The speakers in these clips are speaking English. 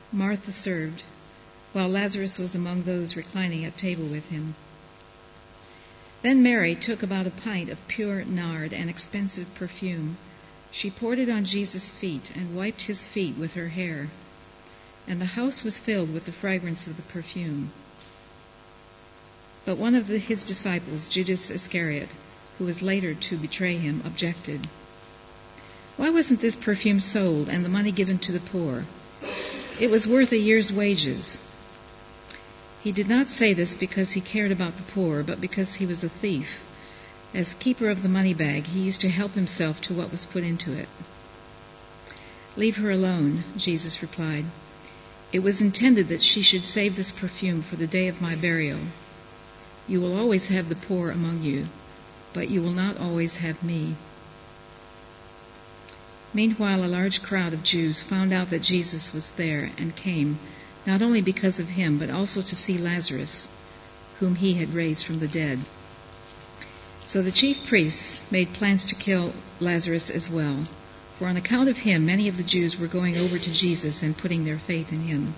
Martha served, while Lazarus was among those reclining at table with him. Then Mary took about a pint of pure nard, an expensive perfume. She poured it on Jesus' feet and wiped his feet with her hair. And the house was filled with the fragrance of the perfume. But one of his disciples, Judas Iscariot, who was later to betray him, objected. "Why wasn't this perfume sold and the money given to the poor? It was worth a year's wages." He did not say this because he cared about the poor, but because he was a thief. As keeper of the money bag, he used to help himself to what was put into it. "Leave her alone," Jesus replied. "It was intended that she should save this perfume for the day of my burial. You will always have the poor among you, but you will not always have me." Meanwhile, a large crowd of Jews found out that Jesus was there and came, not only because of him, but also to see Lazarus, whom he had raised from the dead. So the chief priests made plans to kill Lazarus as well, for on account of him, many of the Jews were going over to Jesus and putting their faith in him.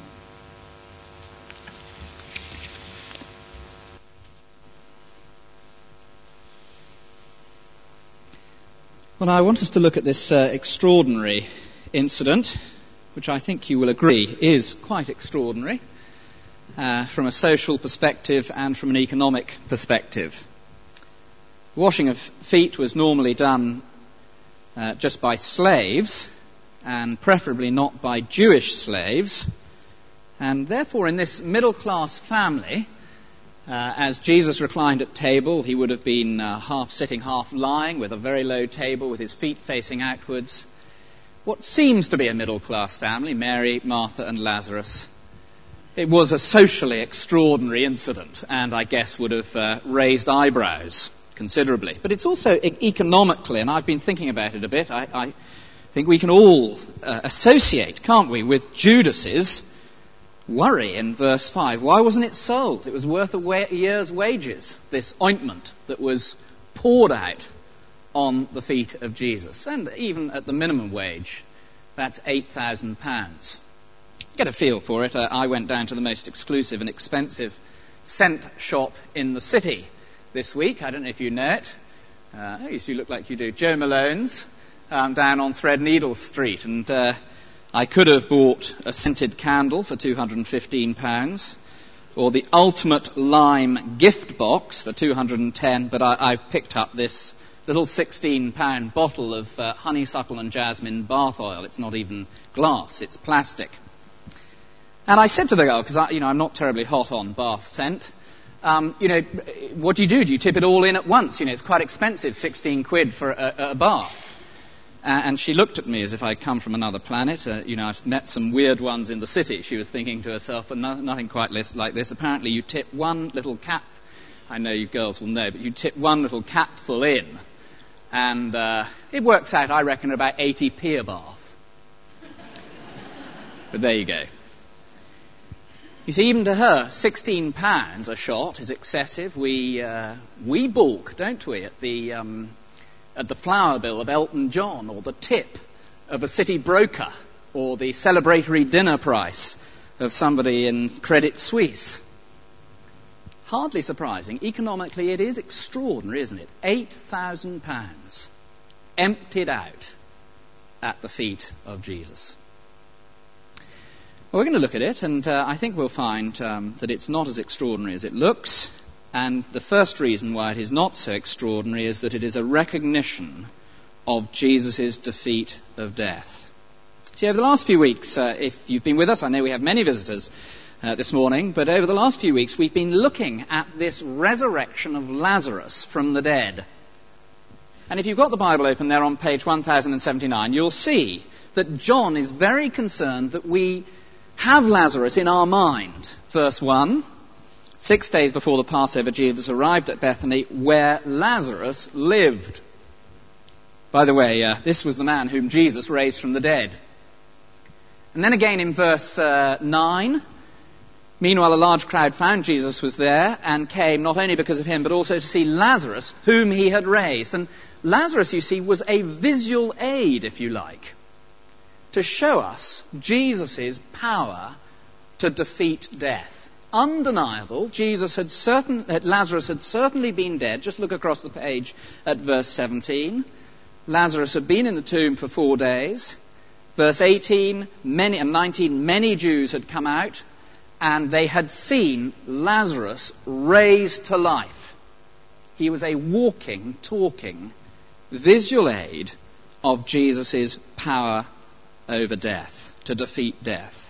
Well, I want us to look at this extraordinary incident, which I think you will agree is quite extraordinary from a social perspective and from an economic perspective. Washing of feet was normally done just by slaves, and preferably not by Jewish slaves. And therefore, in this middle-class family, as Jesus reclined at table, he would have been half sitting, half lying, with a very low table, with his feet facing outwards. What seems to be a middle-class family, Mary, Martha, and Lazarus. It was a socially extraordinary incident, and I guess would have raised eyebrows considerably. But it's also economically, and I've been thinking about it a bit, I think we can all associate, can't we, with Judas's worry in verse 5. Why wasn't it sold? It was worth a year's wages, this ointment that was poured out on the feet of Jesus. And even at the minimum wage, that's £8,000. Get a feel for it. I went down to the most exclusive and expensive scent shop in the city this week. I don't know if you know it. You look like you do. Joe Malone's down on Threadneedle Street. And I could have bought a scented candle for £215, or the ultimate lime gift box for £210, but I picked up this little £16 bottle of honeysuckle and jasmine bath oil. It's not even glass, it's plastic. And I said to the girl, because I'm not terribly hot on bath scent, what do you do? Do you tip it all in at once? It's quite expensive, 16 quid for a bath. And she looked at me as if I'd come from another planet. I've met some weird ones in the city, she was thinking to herself, but nothing quite like this. Apparently you tip one little cap, I know you girls will know, but you tip one little capful in, and it works out, I reckon, about 80p a bath. But there you go. You see, even to her, £16 a shot is excessive. We balk, don't we, at the flower bill of Elton John, or the tip of a city broker, or the celebratory dinner price of somebody in Credit Suisse. Hardly surprising. Economically, it is extraordinary, isn't it? £8,000 emptied out at the feet of Jesus. Well, we're going to look at it, and I think we'll find that it's not as extraordinary as it looks. And the first reason why it is not so extraordinary is that it is a recognition of Jesus' defeat of death. See, over the last few weeks, if you've been with us, I know we have many visitors this morning, but over the last few weeks we've been looking at this resurrection of Lazarus from the dead. And if you've got the Bible open there on page 1079, you'll see that John is very concerned that we have Lazarus in our mind. Verse 1. 6 days before the Passover, Jesus arrived at Bethany, where Lazarus lived. By the way, this was the man whom Jesus raised from the dead. And then again in verse 9, meanwhile a large crowd found Jesus was there and came not only because of him, but also to see Lazarus, whom he had raised. And Lazarus, you see, was a visual aid, if you like, to show us Jesus' power to defeat death. Undeniable, Lazarus had certainly been dead. Just look across the page at verse 17. Lazarus had been in the tomb for 4 days. Verse 18 and 19, many Jews had come out, and they had seen Lazarus raised to life. He was a walking, talking, visual aid of Jesus' power over death, to defeat death.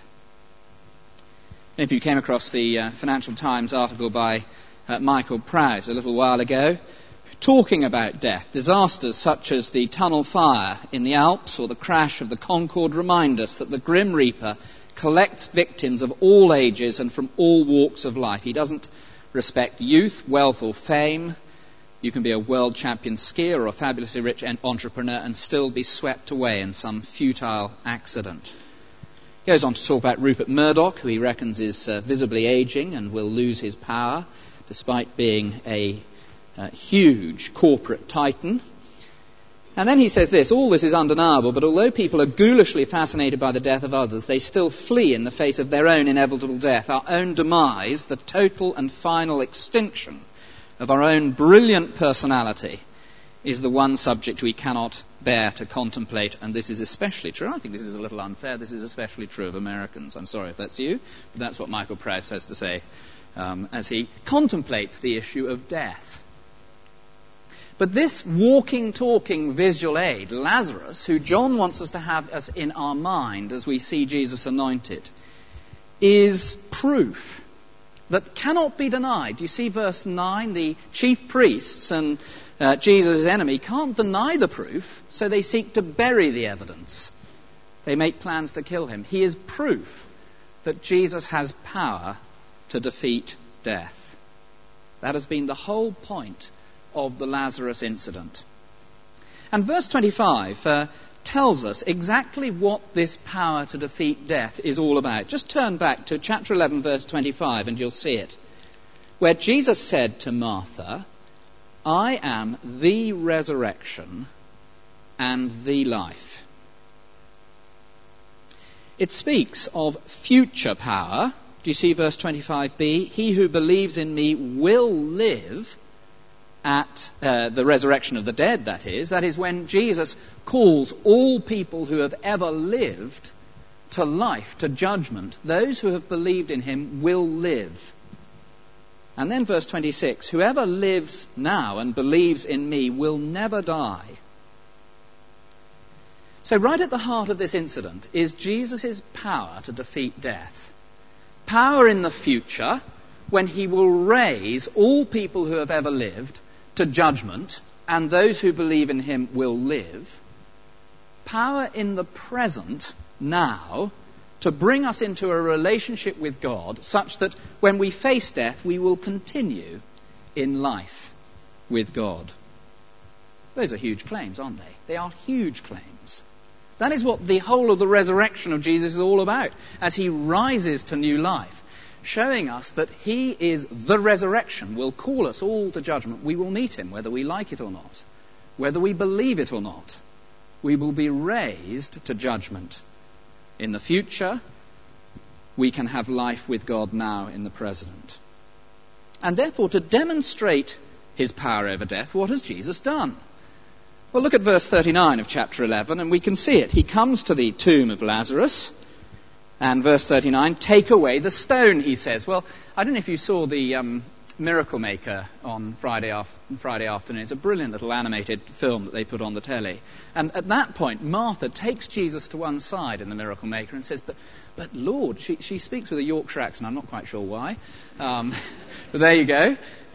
If you came across the Financial Times article by Michael Prowse a little while ago, talking about death, disasters such as the tunnel fire in the Alps or the crash of the Concorde remind us that the Grim Reaper collects victims of all ages and from all walks of life. He doesn't respect youth, wealth or fame. You can be a world champion skier or a fabulously rich entrepreneur and still be swept away in some futile accident. He goes on to talk about Rupert Murdoch, who he reckons is visibly aging and will lose his power despite being a huge corporate titan. And then he says this: all this is undeniable, but although people are ghoulishly fascinated by the death of others, they still flee in the face of their own inevitable death, our own demise, the total and final extinction of our own brilliant personality is the one subject we cannot bear to contemplate, and this is especially true. I think this is a little unfair. This is especially true of Americans. I'm sorry if that's you, but that's what Michael Prowse has to say as he contemplates the issue of death. But this walking, talking visual aid, Lazarus, who John wants us to have as in our mind as we see Jesus anointed, is proof that cannot be denied. You see verse 9, the chief priests and Jesus' enemy can't deny the proof, so they seek to bury the evidence. They make plans to kill him. He is proof that Jesus has power to defeat death. That has been the whole point of the Lazarus incident. And verse 25 tells us exactly what this power to defeat death is all about. Just turn back to chapter 11, verse 25, and you'll see it, where Jesus said to Martha, I am the resurrection and the life. It speaks of future power. Do you see verse 25b? He who believes in me will live at the resurrection of the dead, that is when Jesus calls all people who have ever lived to life, to judgment. Those who have believed in him will live. And then verse 26, whoever lives now and believes in me will never die. So right at the heart of this incident is Jesus' power to defeat death. Power in the future, when he will raise all people who have ever lived to judgment, and those who believe in him will live. Power in the present, now, to bring us into a relationship with God such that when we face death, we will continue in life with God. Those are huge claims, aren't they? They are huge claims. That is what the whole of the resurrection of Jesus is all about, as he rises to new life, showing us that he is the resurrection, will call us all to judgment. We will meet him, whether we like it or not, whether we believe it or not. We will be raised to judgment. In the future, we can have life with God now in the present. And therefore, to demonstrate his power over death, what has Jesus done? Well, look at verse 39 of chapter 11, and we can see it. He comes to the tomb of Lazarus, and verse 39, take away the stone, he says. Well, I don't know if you saw the Miracle Maker on Friday afternoon. It's a brilliant little animated film that they put on the telly. And at that point, Martha takes Jesus to one side in the Miracle Maker and says, but Lord, she speaks with a Yorkshire accent. I'm not quite sure why. But there you go.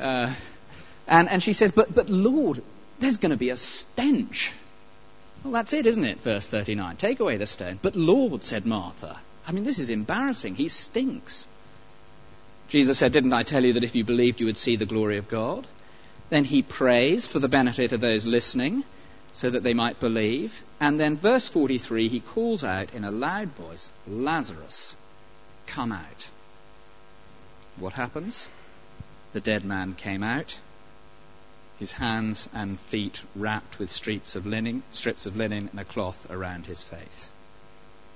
And she says, but Lord, there's going to be a stench. Well, that's it, isn't it? Verse 39. Take away the stone. But Lord, said Martha, I mean, this is embarrassing. He stinks. Jesus said, didn't I tell you that if you believed you would see the glory of God? Then he prays for the benefit of those listening so that they might believe. And then verse 43, he calls out in a loud voice, Lazarus, come out. What happens? The dead man came out, his hands and feet wrapped with strips of linen and a cloth around his face.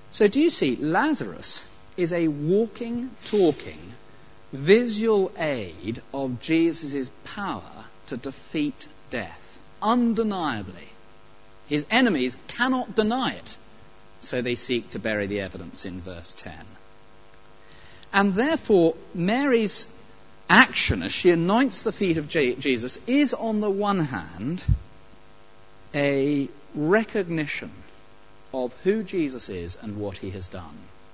So do you see, Lazarus is a walking, talking, visual aid of Jesus' power to defeat death, undeniably. His enemies cannot deny it, so they seek to bury the evidence in verse 10. And therefore, Mary's action as she anoints the feet of Jesus is, on the one hand, a recognition of who Jesus is and what he has done.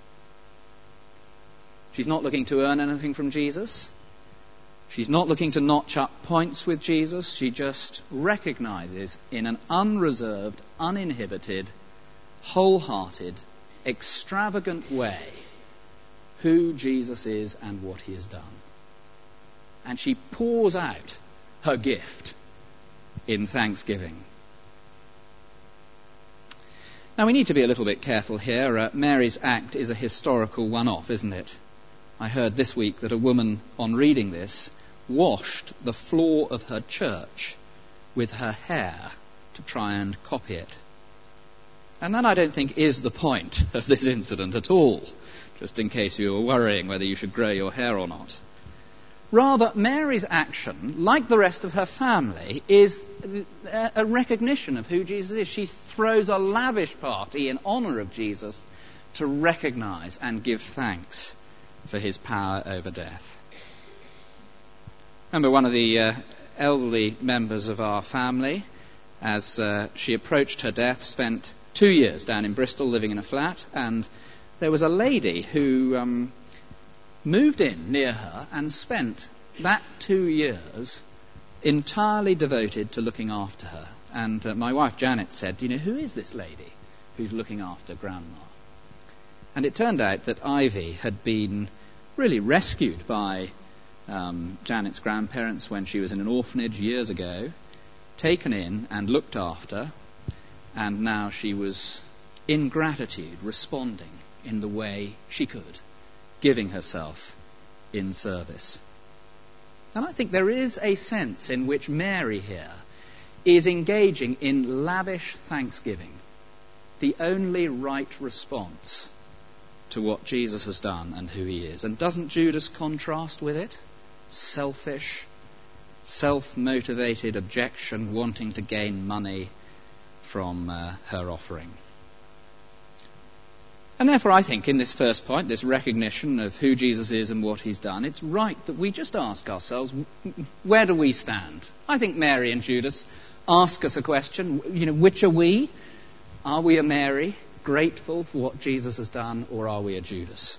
She's not looking to earn anything from Jesus. She's not looking to notch up points with Jesus. She just recognizes in an unreserved, uninhibited, wholehearted, extravagant way who Jesus is and what he has done. And she pours out her gift in thanksgiving. Now we need to be a little bit careful here. Mary's act is a historical one-off, isn't it? I heard this week that a woman, on reading this, washed the floor of her church with her hair to try and copy it. And that, I don't think, is the point of this incident at all, just in case you were worrying whether you should grow your hair or not. Rather, Mary's action, like the rest of her family, is a recognition of who Jesus is. She throws a lavish party in honour of Jesus to recognise and give thanks for his power over death. Remember, one of the elderly members of our family, as she approached her death, spent 2 years down in Bristol living in a flat, and there was a lady who moved in near her and spent that 2 years entirely devoted to looking after her. And my wife Janet said, who is this lady who's looking after Grandma? And it turned out that Ivy had been really rescued by Janet's grandparents when she was in an orphanage years ago, taken in and looked after, and now she was, in gratitude, responding in the way she could, giving herself in service. And I think there is a sense in which Mary here is engaging in lavish thanksgiving, the only right response to what Jesus has done and who he is. And doesn't Judas contrast with it? Selfish, self-motivated objection, wanting to gain money from her offering. And therefore I think in this first point, this recognition of who Jesus is and what he's done, it's right that we just ask ourselves, where do we stand? I think Mary and Judas ask us a question, which are we? Are we a Mary, grateful for what Jesus has done, or are we a Judas?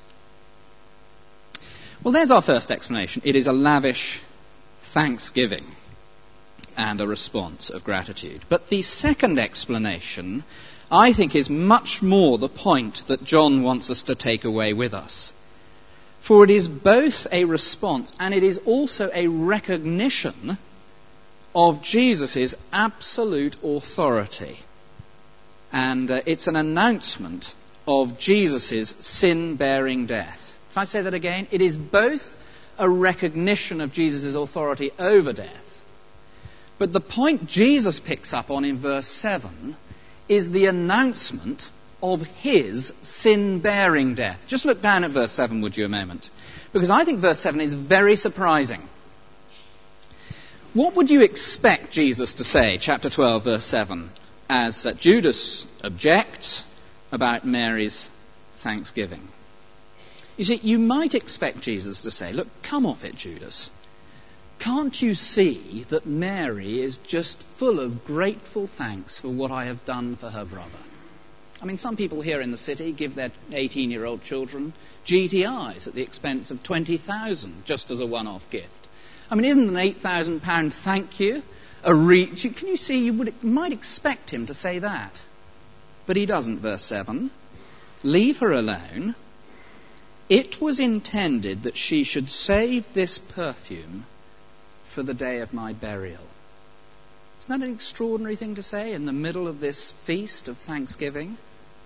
Well, there's our first explanation. It is a lavish thanksgiving and a response of gratitude. But the second explanation, I think, is much more the point that John wants us to take away with us. For it is both a response and it is also a recognition of Jesus' absolute authority. And it's an announcement of Jesus' sin-bearing death. Can I say that again? It is both a recognition of Jesus' authority over death, but the point Jesus picks up on in verse 7 is the announcement of his sin-bearing death. Just look down at verse 7, would you, a moment? Because I think verse 7 is very surprising. What would you expect Jesus to say, chapter 12, verse 7, as Judas objects about Mary's thanksgiving? You see, you might expect Jesus to say, look, come off it, Judas. Can't you see that Mary is just full of grateful thanks for what I have done for her brother? I mean, some people here in the city give their 18-year-old children GTIs at the expense of $20,000 just as a one-off gift. I mean, isn't an £8,000 thank you a reach? Can you see, you might expect him to say that. But he doesn't, verse 7. Leave her alone. It was intended that she should save this perfume for the day of my burial. Isn't that an extraordinary thing to say in the middle of this feast of thanksgiving?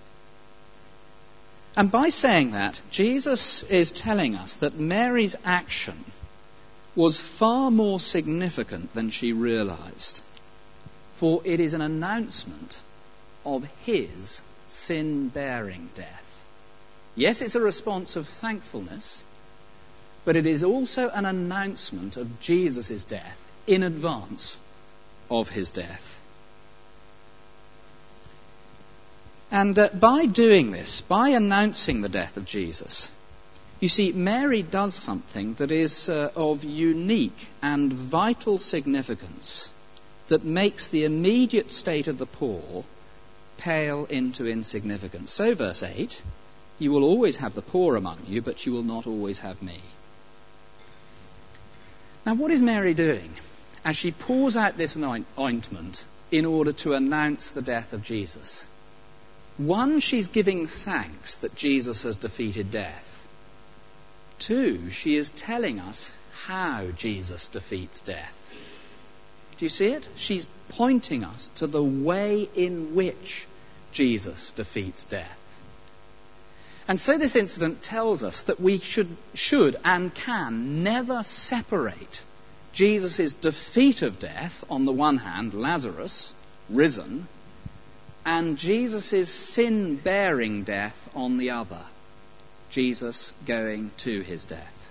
And by saying that, Jesus is telling us that Mary's action was far more significant than she realized, for it is an announcement of his sin-bearing death. Yes, it's a response of thankfulness, but it is also an announcement of Jesus' death in advance of his death. And by doing this, by announcing the death of Jesus, you see, Mary does something that is of unique and vital significance that makes the immediate state of the poor pale into insignificance. So, verse 8, you will always have the poor among you, but you will not always have me. Now, what is Mary doing as she pours out this ointment in order to announce the death of Jesus? One, she's giving thanks that Jesus has defeated death. Two, she is telling us how Jesus defeats death. Do you see it? She's pointing us to the way in which Jesus defeats death. And so this incident tells us that we should and can never separate Jesus' defeat of death, on the one hand, Lazarus, risen, and Jesus' sin-bearing death on the other, Jesus going to his death.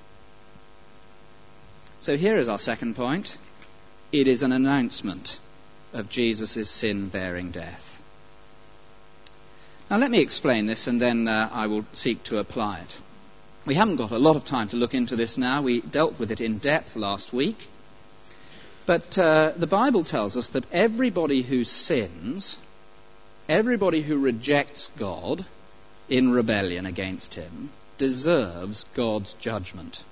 So here is our second point. It is an announcement of Jesus' sin-bearing death. Now let me explain this, and then I will seek to apply it. We haven't got a lot of time to look into this now. We dealt with it in depth last week. But the Bible tells us that everybody who sins, everybody who rejects God in rebellion against him, deserves God's judgment.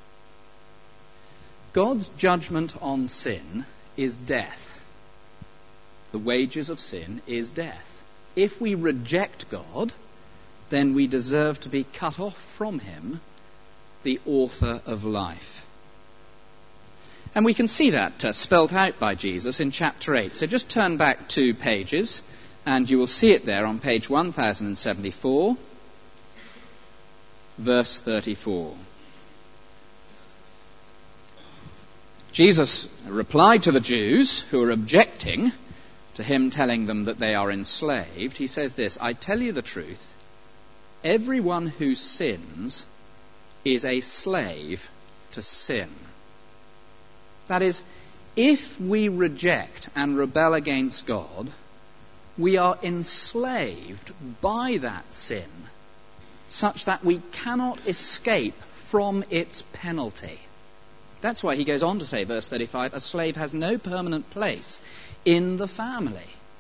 God's judgment on sin is death. The wages of sin is death. If we reject God, then we deserve to be cut off from him, the author of life. And we can see that spelt out by Jesus in chapter 8. So just turn back 2 pages, and you will see it there on page 1074, verse 34. Jesus replied to the Jews who are objecting to him telling them that they are enslaved. He says this, I tell you the truth, everyone who sins is a slave to sin. That is, if we reject and rebel against God, we are enslaved by that sin, such that we cannot escape from its penalty. That's why he goes on to say, verse 35, a slave has no permanent place in the family.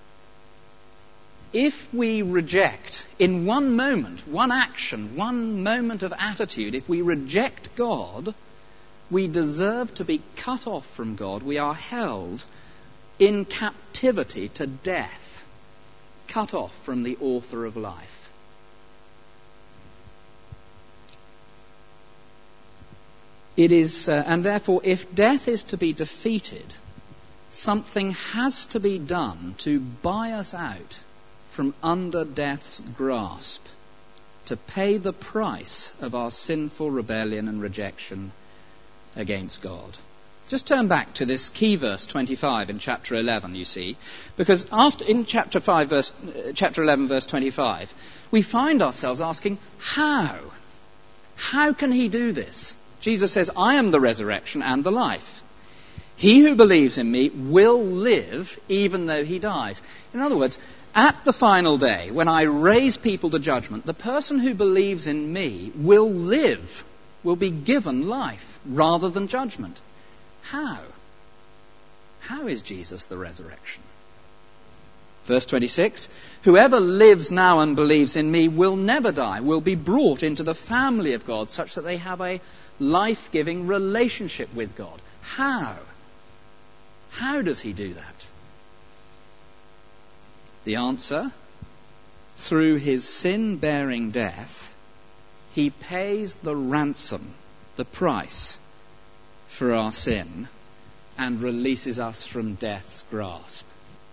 If we reject, in one moment, one action, one moment of attitude, if we reject God, we deserve to be cut off from God. We are held in captivity to death, cut off from the author of life. It is, and therefore, if death is to be defeated, something has to be done to buy us out from under death's grasp, to pay the price of our sinful rebellion and rejection against God. Just turn back to this key verse 25 in chapter 11, you see, because in chapter 11, verse 25, we find ourselves asking, how? How can he do this? Jesus says, I am the resurrection and the life. He who believes in me will live even though he dies. In other words, at the final day, when I raise people to judgment, the person who believes in me will live, will be given life rather than judgment. How? How is Jesus the resurrection? Verse 26, whoever lives now and believes in me will never die, will be brought into the family of God such that they have a life-giving relationship with God. How? How does he do that? The answer, through his sin-bearing death, he pays the ransom, the price for our sin, and releases us from death's grasp.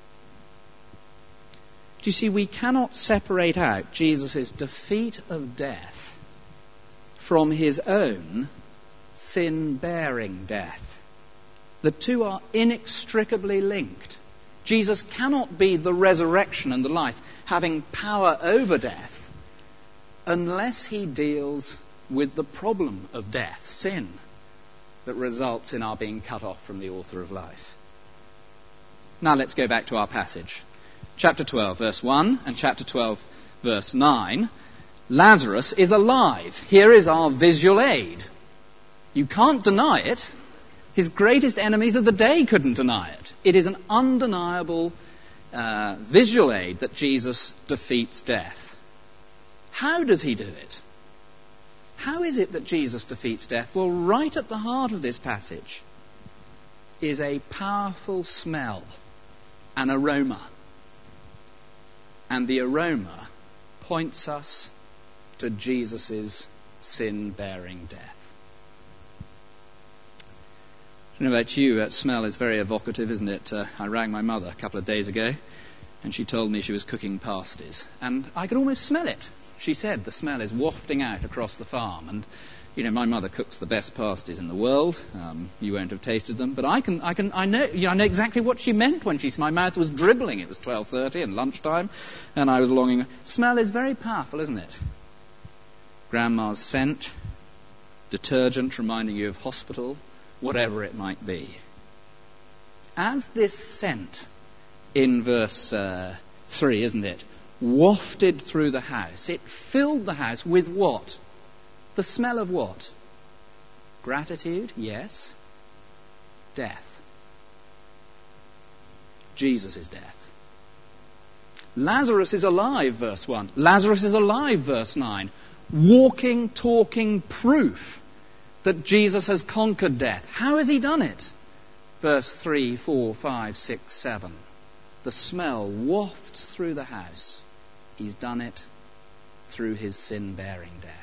Do you see, we cannot separate out Jesus' defeat of death from his own sin-bearing death. The two are inextricably linked. Jesus cannot be the resurrection and the life, having power over death, unless he deals with the problem of death, sin, that results in our being cut off from the author of life. Now let's go back to our passage. Chapter 12, verse 1 and chapter 12, verse 9. Lazarus is alive. Here is our visual aid. You can't deny it. His greatest enemies of the day couldn't deny it. It is an undeniable visual aid that Jesus defeats death. How does he do it? How is it that Jesus defeats death? Well, right at the heart of this passage is a powerful smell, an aroma. And the aroma points us to Jesus' sin-bearing death. I don't know about you, smell is very evocative, isn't it? I rang my mother a couple of days ago, and she told me she was cooking pasties, and I could almost smell it. She said the smell is wafting out across the farm, and my mother cooks the best pasties in the world. You won't have tasted them, but I know exactly what she meant when my mouth was dribbling. It was 12:30 and lunchtime, and I was longing. Smell is very powerful, isn't it? Grandma's scent, detergent reminding you of hospital, whatever it might be. As this scent in verse 3, isn't it, wafted through the house, it filled the house with what? The smell of what? Gratitude, yes. Death. Jesus' death. Lazarus is alive, verse 1. Lazarus is alive, verse 9. Walking, talking proof that Jesus has conquered death. How has he done it? Verse 3, 4, 5, 6, 7. The smell wafts through the house. He's done it through his sin-bearing death.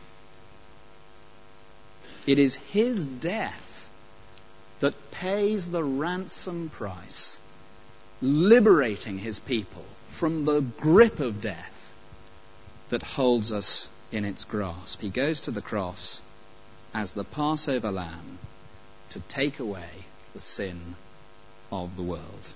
It is his death that pays the ransom price, liberating his people from the grip of death that holds us in its grasp. He goes to the cross as the Passover lamb to take away the sin of the world.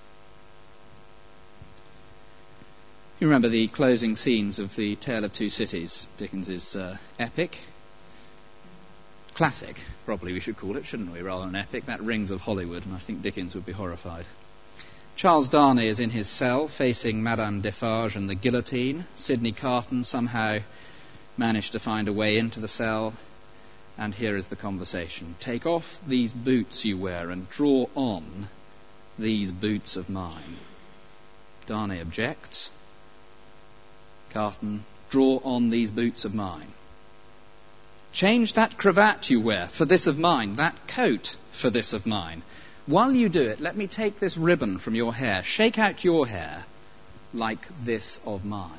You remember the closing scenes of The Tale of Two Cities, Dickens's epic? Classic, probably we should call it, shouldn't we, rather than epic? That rings of Hollywood, and I think Dickens would be horrified. Charles Darnay is in his cell, facing Madame Defarge and the guillotine. Sidney Carton somehow managed to find a way into the cell, and here is the conversation. Take off these boots you wear and draw on these boots of mine. Darnay objects. Carton, draw on these boots of mine. Change that cravat you wear for this of mine, that coat for this of mine. While you do it, let me take this ribbon from your hair. Shake out your hair like this of mine.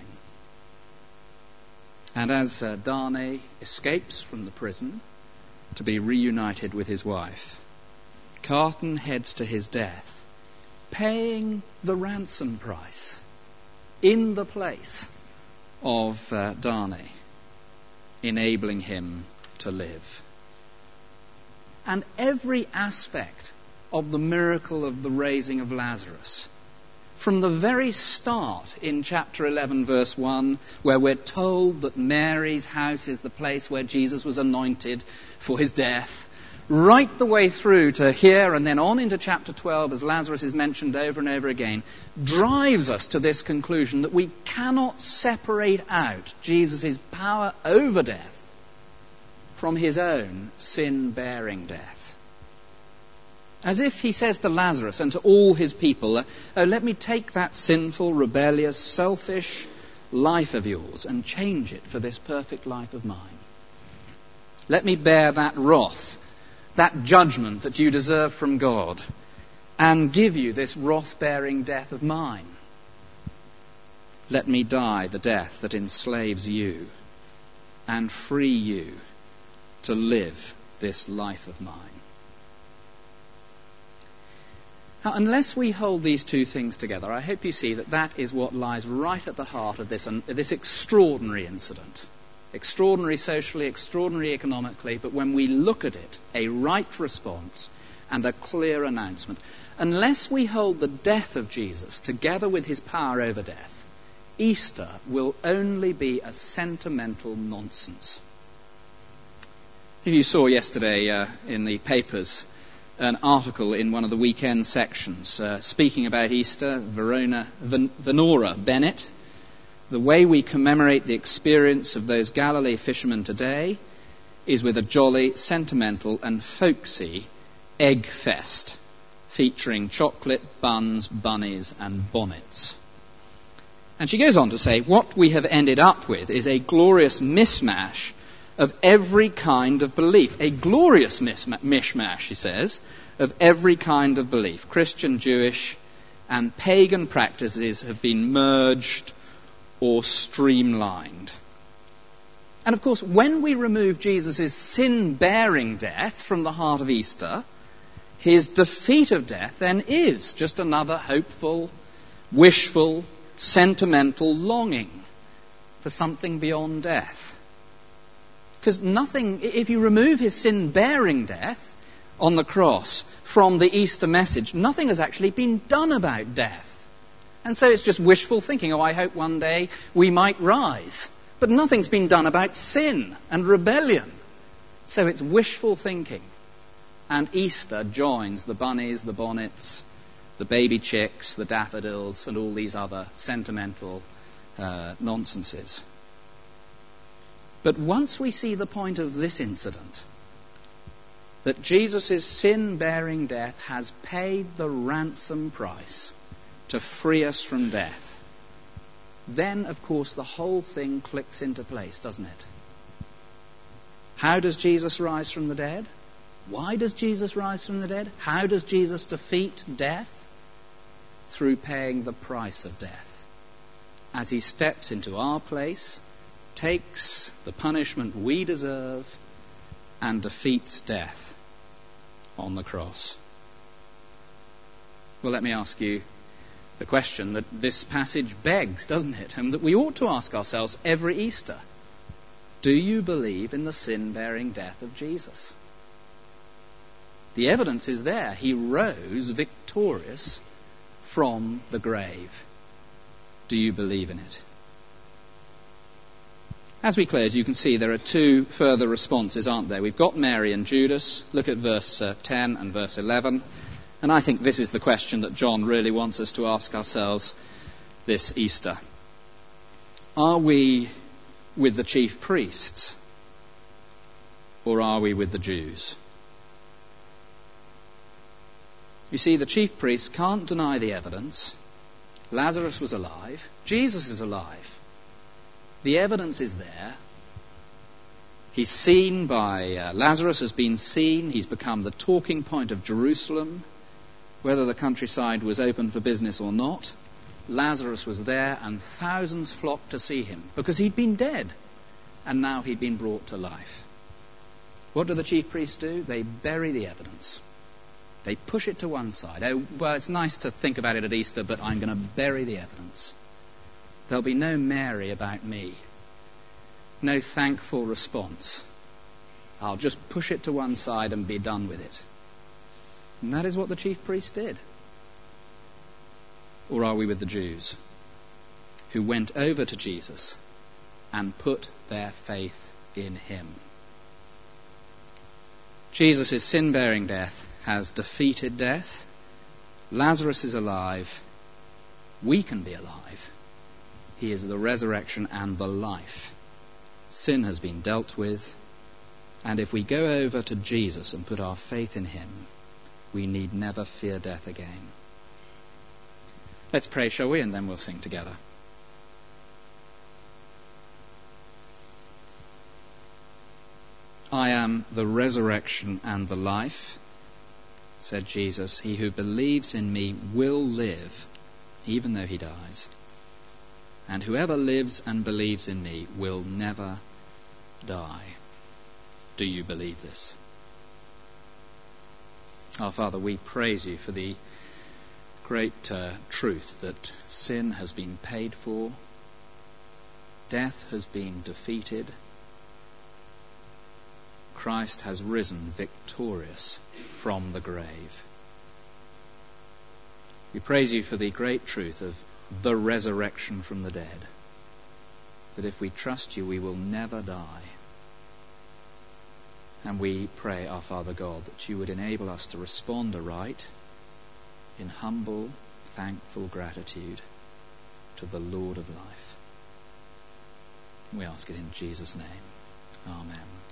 And as Darnay escapes from the prison to be reunited with his wife, Carton heads to his death, paying the ransom price in the place of Darnay, enabling him to live. And every aspect of the miracle of the raising of Lazarus, from the very start in chapter 11 verse 1, where we're told that Mary's house is the place where Jesus was anointed for his death, right the way through to here and then on into chapter 12 as Lazarus is mentioned over and over again, drives us to this conclusion that we cannot separate out Jesus' power over death from his own sin-bearing death. As if he says to Lazarus and to all his people, let me take that sinful, rebellious, selfish life of yours and change it for this perfect life of mine. Let me bear that wrath, that judgment that you deserve from God, and give you this wrath-bearing death of mine. Let me die the death that enslaves you and free you to live this life of mine. Now, unless we hold these two things together, I hope you see that that is what lies right at the heart of this extraordinary incident. Extraordinary socially, extraordinary economically, but when we look at it, a right response and a clear announcement. Unless we hold the death of Jesus together with his power over death, Easter will only be a sentimental nonsense. You saw yesterday in the papers an article in one of the weekend sections speaking about Easter. Venora Bennett, the way we commemorate the experience of those Galilee fishermen today is with a jolly, sentimental and folksy egg fest featuring chocolate, buns, bunnies and bonnets. And she goes on to say, what we have ended up with is a glorious mishmash of every kind of belief. A glorious mishmash, she says, of every kind of belief. Christian, Jewish, and pagan practices have been merged or streamlined. And of course, when we remove Jesus' sin-bearing death from the heart of Easter, his defeat of death then is just another hopeful, wishful, sentimental longing for something beyond death. Because nothing, if you remove his sin-bearing death on the cross from the Easter message, nothing has actually been done about death. And so it's just wishful thinking, I hope one day we might rise. But nothing's been done about sin and rebellion. So it's wishful thinking. And Easter joins the bunnies, the bonnets, the baby chicks, the daffodils, and all these other sentimental nonsenses. But once we see the point of this incident, that Jesus' sin-bearing death has paid the ransom price to free us from death, then, of course, the whole thing clicks into place, doesn't it? How does Jesus rise from the dead? Why does Jesus rise from the dead? How does Jesus defeat death? Through paying the price of death. As he steps into our place, takes the punishment we deserve, and defeats death on the cross. Well, let me ask you the question that this passage begs, doesn't it? And that we ought to ask ourselves every Easter. Do you believe in the sin-bearing death of Jesus? The evidence is there. He rose victorious from the grave. Do you believe in it? As we close, you can see there are two further responses, aren't there? We've got Mary and Judas. Look at verse 10 and verse 11. And I think this is the question that John really wants us to ask ourselves this Easter. Are we with the chief priests, or are we with the Jews? You see, the chief priests can't deny the evidence. Lazarus was alive. Jesus is alive. The evidence is there. He's seen by Lazarus has been seen. He's become the talking point of Jerusalem. Whether the countryside was open for business or not, Lazarus was there and thousands flocked to see him because he'd been dead and now he'd been brought to life. What do the chief priests do? They bury the evidence. They push it to one side. Oh, well, it's nice to think about it at Easter, but I'm going to bury the evidence. There'll be no Mary about me. No thankful response. I'll just push it to one side and be done with it. And that is what the chief priests did. Or are we with the Jews, who went over to Jesus and put their faith in him? Jesus' sin-bearing death has defeated death. Lazarus is alive. We can be alive. He is the resurrection and the life. Sin has been dealt with, and if we go over to Jesus and put our faith in him, we need never fear death again. Let's pray, shall we? And then we'll sing together. I am the resurrection and the life, said Jesus. He who believes in me will live, even though he dies. And whoever lives and believes in me will never die. Do you believe this? Our Father, we praise you for the great truth that sin has been paid for, death has been defeated, Christ has risen victorious from the grave. We praise you for the great truth of the resurrection from the dead. That if we trust you, we will never die. And we pray, our Father God, that you would enable us to respond aright in humble, thankful gratitude to the Lord of life. We ask it in Jesus' name. Amen.